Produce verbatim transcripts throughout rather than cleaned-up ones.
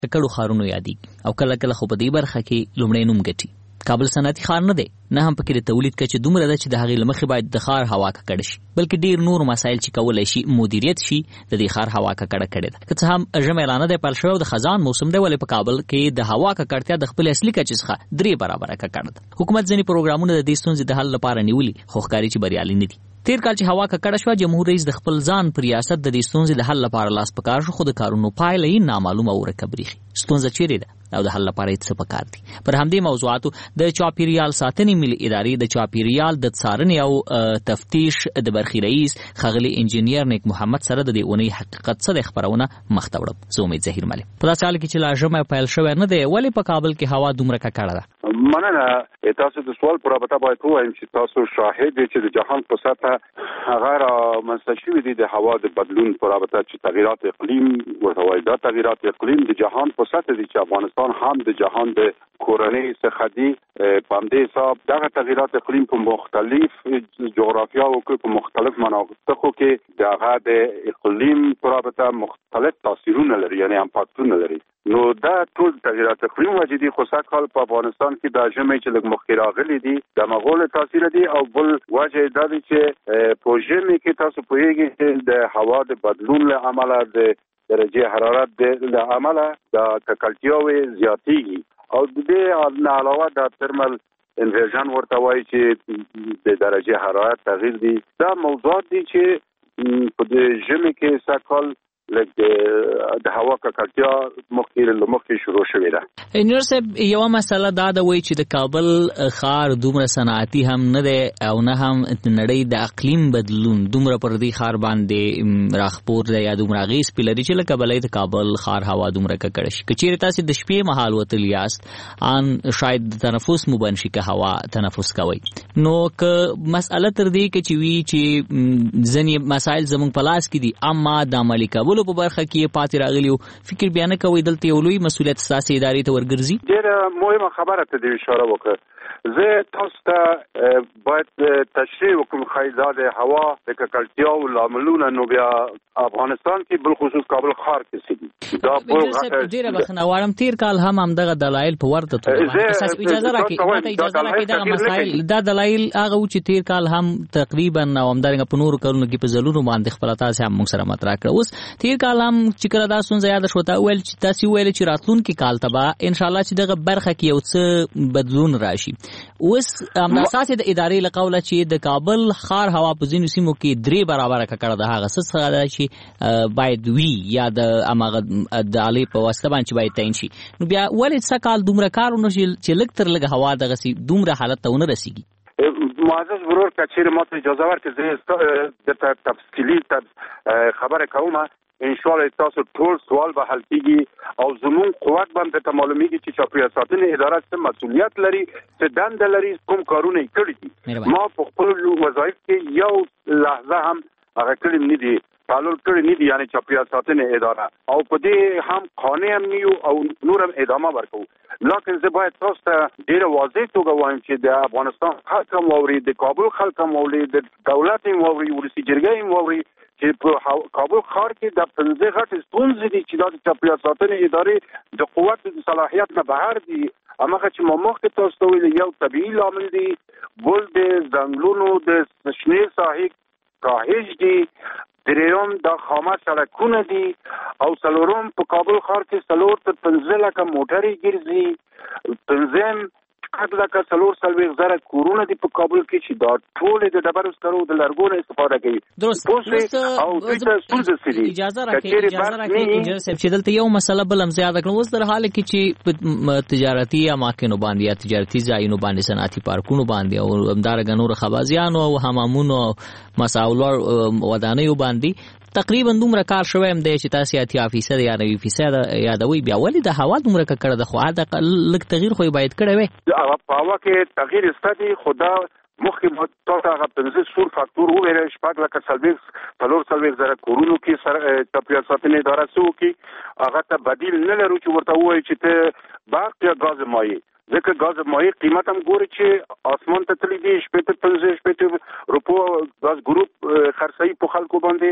کړو خارونو یادېږي او کله کله خو په دې برخه کې لومړی نوم ګټي. کابل صنعتي ښار نه دی، نه هم پکې د تولید کچه دومره ده چې د هغې له مخې باید د ښار هوا ککړه شي، بلکې ډېر نور مسایل چې کولی شي مدیریت شي د دې ښار هوا ککړه کړې ده. که څه هم ژمی لا نه دی پیل شوی او د خزان موسم دی، ولې په کابل کې د هوا ککړتیا د خپلې اصلي کچې څخه درې برابره ککړه ده. حکومت ځینې پروګرامونه د دې ستونزې د حل لپاره نیولي، خو ښکاري چې بریالي نه دي. تیر کال چې هوا ککړه شوه، جمهور رئیس د خپل ځان په ریاست د دې ستونزې د حل لپاره لاس په کار شو، خو د کارونو پایله یې نامعلومه او ورکه بریښي. ستونزه چیرې ده او د حل لپاره یې څه پکار دي؟ پر همدې موضوعاتو د چاپیریال ساتنې ملي ادارې د چاپیریال د څارنې او تفتیش د برخې رئیس ښاغلي انجینیر نیک محمد سره د دې اونۍ حقیقت څه دی خپرونه مخ ته وړم. زه امید ظهیر ملک. په داسې حال کې چې لا ژمی پیل شوی نه دی، ولې په کابل کې هوا دومره ککړه ده؟ مننه. تاسو د سوال پر رابطه باید ووایم چې تاسو شاهد دي چې د جهان په سطحه هغه رامنځته شوي دي د هوا د بدلون پر رابطه چې تغییرات اقلیم ورته وایي. دا تغییرات اقلیم د جهان په سطحه دي چې افغانستان هم د جهان د کورنۍ څخه دي. په همدې حساب دغه تغییرات اقلیم په مختلف جغرافیاو کې په مختلف مناطقو کې دغه د اقلیم پر رابطه مختلف تاثیرونه لري، یعنی امپاکتونه لري. نو دا ټول تغییرات اقلیم وجدي خو سږکال په افغانستان کې د ژمي چې لږ مخکې راغلي دي د مغول تاثیر دي، او بل وجه دا دی چې په ژمي کې تاسو پوهیږئ چې د هوا د بدلون له امله د درجه حرارت د عمله د ککړتیاوې زیاتېږي، او د دې نه علاوه د ترمل انورژن ورته وایي چې د درجه حرارت تغییر دي. دا موضوعات دي چې په د ژمي کې سږکال لکه د هوا ککړتیا مخکې له مخکې شروع شوې ده. انجینر صاحب، یوه مسله دا ده وایي چې د کابل ښار دومره صنعتي هم نه دی او نه هم نړۍ د اقلیم بدلون دومره پر دې ښار باندې راخپور دی یا دومره اغېز پرې لري چې لکه بلای د کابل ښار هوا دومره ککړه شي. که چېرې تاسې د شپې مهال وتلي یاست، ان شاید د تنفس مو بند شي که هوا تنفس کوئ. نو که مسئله تر دې کې چې وي چې ځینې مسایل زموږ په لاس کې دي، اما د عملي کولو په برخه کې پاتې راغلی، فکر بیا نه کوئ دلته یو لوی مسؤلیت ستاسې ادارې ته ورګرځي؟ ډېره مهمه خبره ته دې اشاره وکړه. زه تاسو ته باید تشریح وکړم ښایي دا د هوا د ککړتیاو لاملونه نو بیا افغانستان کې بالخصوص کابل ښار کې څه دي. دا ډېره بخښنه غواړم، تیر کال هم همدغه دلایل په ورته توګه اجازه راکړئ ماته اجازه راکړئ دغه مسایل دا دلایل هغه و چې تیر کال هم تقریبا او همدارنګه په نورو کلونو کې په ځلونو باندې خپله تاسې هم موږ سره مطرح کړه. اوس تیر کال هم چې کله دا ستونزه یاده شوه، تا وویل چې تاسې وویل چې راتلونکي کال ته به انشاءالله چې دغه برخه کې یو څه بدلون راشي. اوس همدا اساس د ادارې له قوله چې د کابل ښار هوا په ځینو سیمو کې درې برابره ککړه ده، هغه څه څخه ده چې باید وي یا د هماغه د آلې په واسطه باندې چې باید تعین شي. نو بیا ولې څه کال دومره کار ونه شي چې لږ تر لږه هوا دغسې دومره حالت ته ونه رسېږي؟ معزز ورور که چیرې ماته اجازه ورکړې زه درته تفصیلي خبره کوم. انشاءالله تاسو ټول سوال به حل کیږي او زمون قوت باندې ته معلومیږي چې چاپیریال ساتنې اداره څه مسؤلیت لري، څه دنده لري، کوم کارونه یې کړي دي. ما په خپل وظایف کې یو لحظه هم هغه کړي نه دي، تعلل کړي نه دي، یعنی چاپیریال ساتنې اداره، او په دې هم قانع هم نیو او نور هم ادامه ورکوو. لکن زه باید تاسو ته ډېره واضح توګه وایم چې د افغانستان خلک هم واوري، د کابل خلک هم واوري، د دولت هم واوري، ولسي جرګه هم واوري چې په کابل ښار کې د پنځه غټې ستونزې دي چې دا د چاپیریال ساتنې ادارې د قوت د صلاحیت نه بهر دي. هماغه چې ما مخکې تاسو ته ویلي، یو طبیعي لامل دی، بل د ځنګلونو د شنې ساحې کاهش دی، درېیم د خامه سړکونه دي، او څلورم په کابل ښار کې څلور تر پنځه لکه موټرې ګرځي، پنځم شپږ لکه څلور څلوېښت زره کورونه دي په کابل کې چې دا ټول د ډبرو سکرو د لرګو نه استفاده کوي. درست او دوی ته ستونزه سي. اجازه راکړئ اجازه راکړئ انجینر صاحب چې دلته یو مسله بل هم زیاده کړم. اوس در حال کې چې په تجارتي اماکنو باندې یا تجارتي ځایونو باندې، صنعتي پارکونو باندې او همدارنګه نور خبازیانو او حمامونو او مساولار ودانیو باندې تقریبا دومره کار شوی هم دی چې تاسې اتیا فیصد یا نوي فیصد یادوئ، بیا ولې د هوا دومره ککړه ده؟ خو حداقل لږ تغییر خو یې باید کړی وی. په هوا کې تغییر شته دی، خو دا مخکې تاسو هغه پنځه سور فاکتور وویل، شپږ لکه څلوېښت څلور څلوېښت زره کورونو کې چاپیریال ساتنې اداره څه وکړي، هغه ته بدیل نه لرو چې ورته ووایي چې ته برق یا ګاز مایع، ځکه ګاز مایع قیمت هم ګوري چې اسمان ته تللی دی، شپېته پنځه شپېته روپو ګاز ګروپ خرڅوي په خلکو باندې.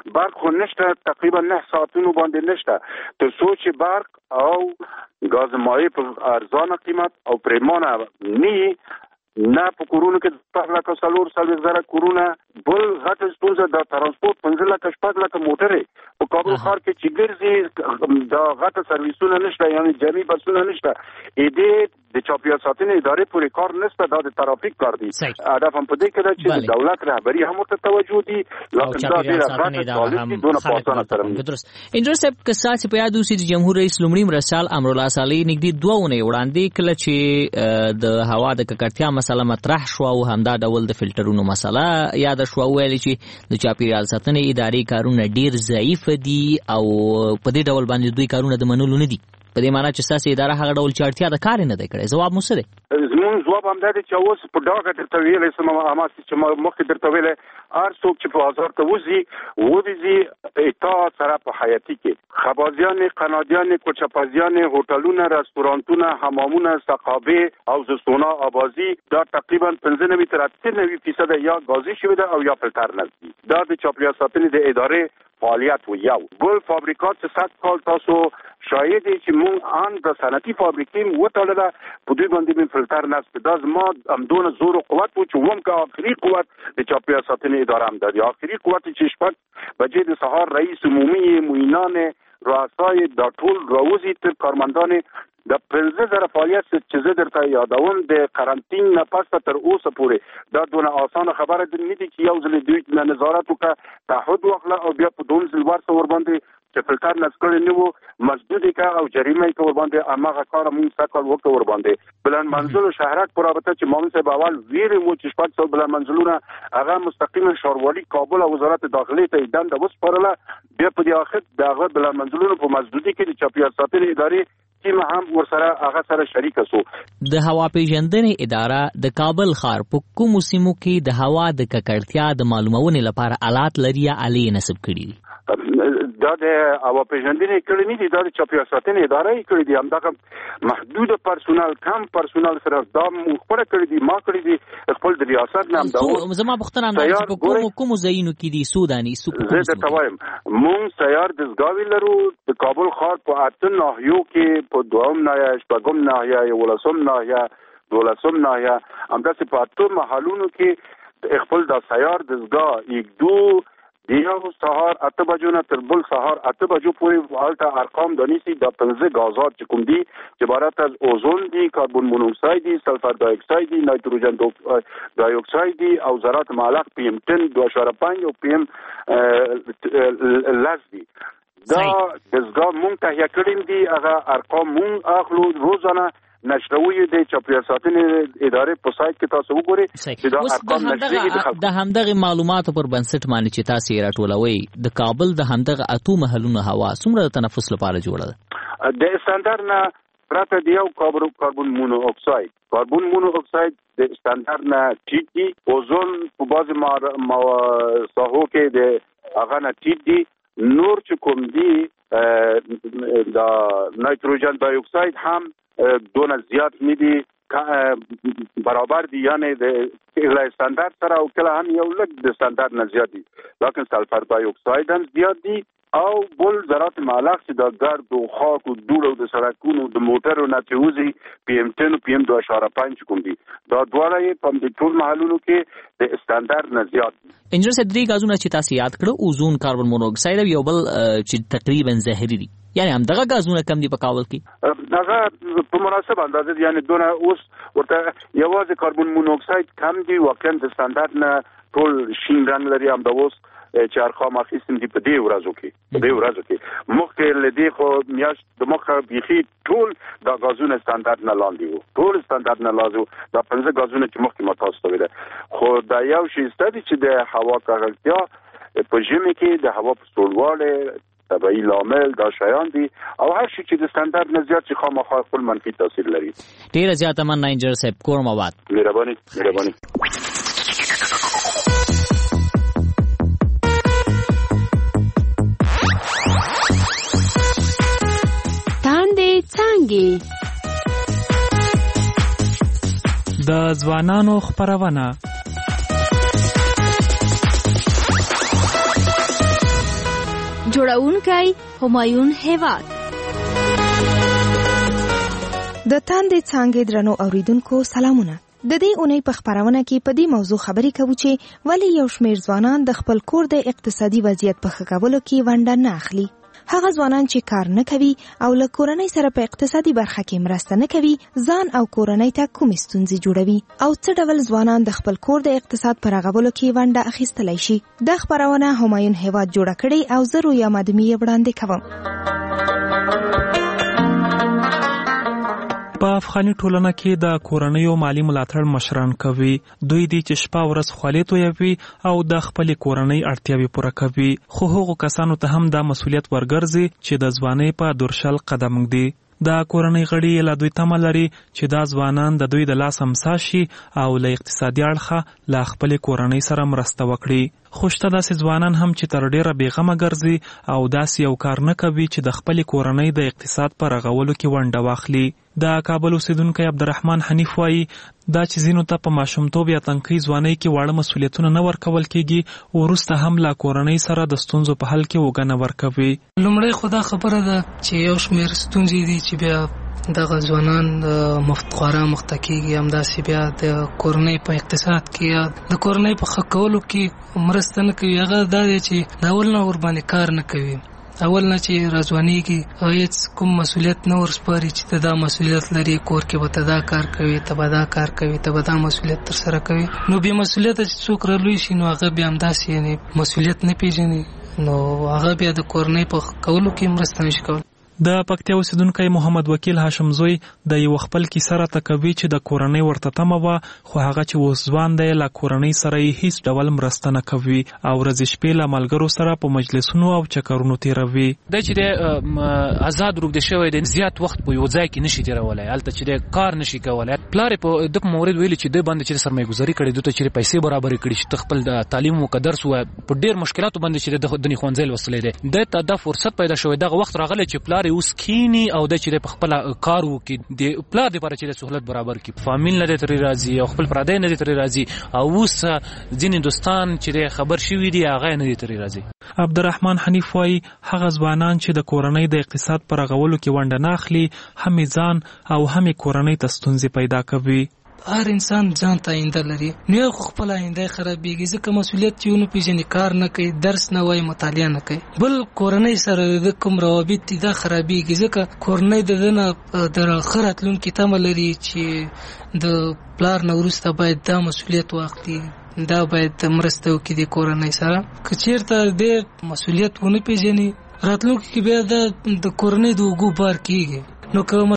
برق خو نشته، تقریبا نه ساعتونو باندې نشته، تر څو چې برق او غاز مایع په ارزانه قیمت او پریمانه نی نه په کورونو کې شپږ لکه څلور څلوېښت زره کورونه. بل غټه ستونزه د ترانسپورت پنځه لکه شپږ لکه موټرې په کابل ښار کې چې ګرځي، د غټه سرویسونه نشته، یعنی جمعي بسونه نشته. دې د چاپیریال ساتنې ادارې پورې کار نشته، دا د ترافیک کار دی. هدف هم په دې کې ده چې د دولت رهبري هم ورته توجه دي، لکه دا ډېره غټه پالیسي دونه په اسانه سره نه. درست انجینر صاحب، که ستاسو په یاد اوسي د جمهور رئیس لومړي مرستیال امرالله صالح نږدې دوه اونۍ وړاندې کله چې د هوا د ککړتیا مسله مطرح شوه او همدا ډول د فلټرونو مسله یاد شوه، ویل چې د چاپیریال ساتنې ادارې کارونه ډېر ضعیف دي او په دې ډول باندې دوی کارونه د منلو نه دي. په دې معنی چې ستاسو اداره هغه ډول چې اړتیا د کار نه دی کړی. ځواب مو څه دی؟ زموږ ځواب همدا دی چې اوس په ډاګه درته ویلی سم، هماسې چې مخکې درته ویلی، هر څوک چې په بازار ته وځي ودځي اطاعت سره په حیاتي کې خبازیانې، قنادیانې، کوچپزیانې، هوټلونه، رستورانتونه، حمامونه، سقابې او زستونا آبازي دا تقریبا پنځه نوي تر اته نوي فیصده یا غازي شوي ده او یا فلټر نشي. دا د چاپیریال ساتنې د ادارې فعالیت و. یو بل فابریکات چې صد کال تاسو شاید چې مونږ ان د صنعتي فابریکې وټاله په دوی باندې من فلټر نشته. دا زما امدون زور او قوت و چې ووم که آخري قوت د چاپیریال ساتنې اداره هم ده. آخري قوت چې شپږ بجې د سهار رئیس عمومي، معینان، رؤسای دا ټول راوځي تر کارمندانې د پنځه زره فعالیت چې زه درته یادوم د قرنطین نه پس تر اوسه پورې دا دونه اسانه خبره نه دي چې یو ځل دوی نه نظارت وکړه، تعهد واخله او بیا په دوم ځل ورسره ور باندې چې فلټر نس کړی نه وو مسدود کا او جریمه کا ور باندې امغه کار مون سکل وکړ ور باندې. بلند منزل شهرک پر رابطه چې مامون صاحب اول ویری مو چې شپږ سو بلند منزلونه هغه مستقیما ښاروالي کابل او وزارت داخلي ته دنده وسپارله. بیا په دې اخر دغه بلند منزلونه په مسدودي کې د چاپیریال ساتنې ادارې چې هم ورسره هغه سره شریک شو. د هوا پیژندنې اداره د کابل ښار په کومو سیمو کې د هوا د ککړتیا د معلومونې لپاره آلات لري یا آلې نصب کړي دي؟ دا د هوا پیژندنې کړي نه دي، دا د چاپیریال ساتنې اداره یې کړي دي. همدغه محدود پرسونل، کم پرسونل سره دا خپله کړي دي، ما کړي دي خپل د ریاست نه. همدا زما پوښتنه همدا چې په کومو کومو ځایونو کې دي څو دانې څو زه درته وایم مونږ سیار دستګاوې لرو د کابل ښار په اته ناحیو کې، په دوهم ناحیه، شپږم ناحیه، یولسم ناحیه، دولسم ناحیه، همداسې په اته محلونو کې خپل د سیار دستګاه یکدو دیو سهار اته بجو نه تر بل سهار اته بجو پورې هلته ارقام دانیسي د پنځه غازات چې کوم دي چې عبارت از اوزون دي، کاربن مونوکساید دي، سلفر دای اکساید دي، نایتروجن دای اکساید دي او ذرات معلق پی ام عشرة دو اعشاریه پنج او پی ام لس دي. دا دزګاه مونږ تهیه کړیم دي، هغه ارقام مونږ اخلو روزانه نشروي د چاپیریال ساتنې ادارې په سایت کې تاسو وګورئ چې دا ارقام نشري د همدغه معلوماتو پر بنسټ باندې چې تاسو یې راټولوي د کابل د همدغه اتو محلونو هوا څومره د تنفس لپاره جوړه ده؟ د استاندار نه پرته دی یو کاربن مونو اکساید کاربن مونو اکساید د استاندار نه ټیټ دي، اوزون په بعض ساحو کې د هغه نه ټیټ دي، نور چې کوم دي د نایتروجن دای اکساید هم دونه زیات نه دي، برابر دي، یعنی د استاندارد سره او کله هم یو لږ د استاندارد نه زیات دي. لیکن سلفر دای اکساید هم زیات دي او بل ذرات معلق چې د ګرد او خاک او دوړ او د سړکونو د موټرو نه تیوزي پی ام عشرة او پی ام دو اعشاریه پنج کوم دي، دا دواړه یې په دې ټول محلونو کې د استاندارد نه زیات دي. انجینر صاحب، درې غازونه چې تاسو یاد کړو، اوزون، کاربن مونوکساید او یو بل چې تقریبا زهري دي، یعنی همدغه غازونه کم دي په کابل کې؟ هغه په مناسب اندازه یعنی دونه اوس ورته یوازې کاربن مونوکساید کم دي، واقعا د استاندارد نه ټول شین رنګ لري. هم د اوس چې ارقام اخیستم دي په دې ورځو کې په دې ورځو کې مخکې له دې خو میاشت د مخه بیخي ټول دا غازونه استاندارد نه لاندې وو، ټول استاندارد نه لاندې وو. دا پنځه غازونه چې مخکې ما تاسو ته ویل، خو دا یو شی ستدي چې د هوا ککړتیا په ژمي کې د هوا په سړواله طبعی لامل دا شیان دي او هر شي چې د استاندارد نه زیات چې خامخا خپل منفي تاثیر لري. ډیره زیاته مننه انجینر صاحب، کور مواد. مهرباني مهرباني. د ځوانانو خپرونه جوړونکی همایون هیواد. د تاندې څانګې درنو اوریدونکو سلامونه. د دې اونۍ په خبرونه کې په دې موضوع خبرې کوو چې ولې یو شمېر ځوانان د خپل کور د اقتصادي وضعیت په ښه کولو کې ونډه نه اخلي. هغه ځوانان چې کار نه کوي او له کورنۍ سره په اقتصادي برخه کې مرسته نه کوي ځان او کورنۍ ته کومې ستونزې جوړوي او څه ډول ځوانان د خپل کور د اقتصاد په رغولو کې ونډه اخیستلی شي. دا خبرونه همایون هیواد جوړه کړې او زه رویا مدمي یې وړاندې کوم. په افغاني ټولنه کې د کورنیو مالی ملاتړ مشران کوي. دوی دي چې شپه ورځ خولې تویوي او د خپلې کورنۍ اړتیاوې پوره کوي. خو هغو کسانو ته هم دا مسؤلیت ورګرځي چې د ځوانۍ په دورشل قدم ږدي. د کورنۍ غړي له دوی تمه لري چې دا ځوانان د دوی د لاس امسا شي او له اقتصادي اړخه له خپلې کورنۍ سره مرسته وکړي. خو شته داسې ځوانان هم چې تر ډیره بېغمه ګرځي او داسې یو کار نه کوي چې د خپلې کورنۍ د اقتصاد په رغولو کې ونډه واخلي. د کابل اوسیدونکی عبدالرحمن حنیف وایي دا چې ځینو ته په ماشومتوب یا تنکۍ ځوانۍ کې واړه مسؤلیتونه نه ورکول کېږي، وروسته هم له کورنۍ سره د ستونزو په حل کې وګنه ورکوي. لومړی خو دا خبره ده چې یو شمېر ستونزې دي چې بیا دغه ځوانان د مفتخواره مخته کېږي، همداسې بیا د کورنۍ په اقتصاد کې یا د کورنۍ په ښه کولو کې مرسته نه کوي. هغه دا دی چې د اول نه ورباندې کار نه کوي، اول نه چې راځوانېږي هیڅ کوم مسؤلیت نه ورسپاري چې ته دا مسؤلیت لري، کور کې به ته دا کار کوي، ته به دا کار کوي، ته به دا مسؤلیت ترسره کوي. نو بې مسؤلیته چې څوک رالوی شي نو هغه بیا همداسې یعنې مسؤلیت نه پېژني، نو هغه بیا د کورنۍ په کولو کې مرسته نشي کولی. د پکتیا اوسیدونکی محمد وکیل هاشم زوی د یو خپل کیسه راته کوي چې د کورنۍ ورته تمه وه، خو هغه چې اوس ځوان دی له کورنۍ سره یې هیڅ ډول مرسته نه کوي او ورځې شپې له ملګرو سره په مجلسونو او چکرونو تېروي. دی چې دی آزاد روږدی شوی دی، زیات وخت په یو ځای کې نشي تېرولی، هلته چې دی کار نشي کولی. پلار یې په ده په مورد ویلي چې دوی باندې چې سرمایه‌ګذاري کړې، دوی ته چې پیسې برابرې کړي چې ته خپل تعلیم وکړه، درس ووایه. په ډېر مشکلاتو باندې چې د دنې ښوونځی لوستلی دی، دی ته دا فرصت پیدا شوی، دغه وخت راغلی چې پلار یې اوس کینی او د چې په خپل کار وکړي، د پلار لپاره چې د سہولت برابر کړي. فامیل نه ترې راځي او خپل پردی نه ترې راځي او اوس ځینې دوستان چې خبر شوي دي هغه نه ترې راځي. عبدالرحمن حنیف وایي هغه ځوانان چې د کورنۍ د اقتصاد په رغولو کې ونډه نه اخلي هم ځان او هم کورنۍ ته ستونزې پیدا کوي. هر انسان ځان ته آینده لري، نو یو خپل آینده خرابېږي ځکه مسؤلیت چې ونه پېژني، کار نه کوي، درس نه وایي، مطالعه نه کوي. بل کورنۍ سره د کوم روابط دي دا خرابېږي ځکه کورنۍ د ده نه د ښه راتلونکي تمه لري چې د پلار نه وروسته باید دا مسؤلیت واخلي، دا باید مرسته وکړي د کورنۍ سره. که چېرته دې مسؤلیت ونه پېژني راتلونکي کې بیا د کورنۍ د اوږو بار کېږي. نو که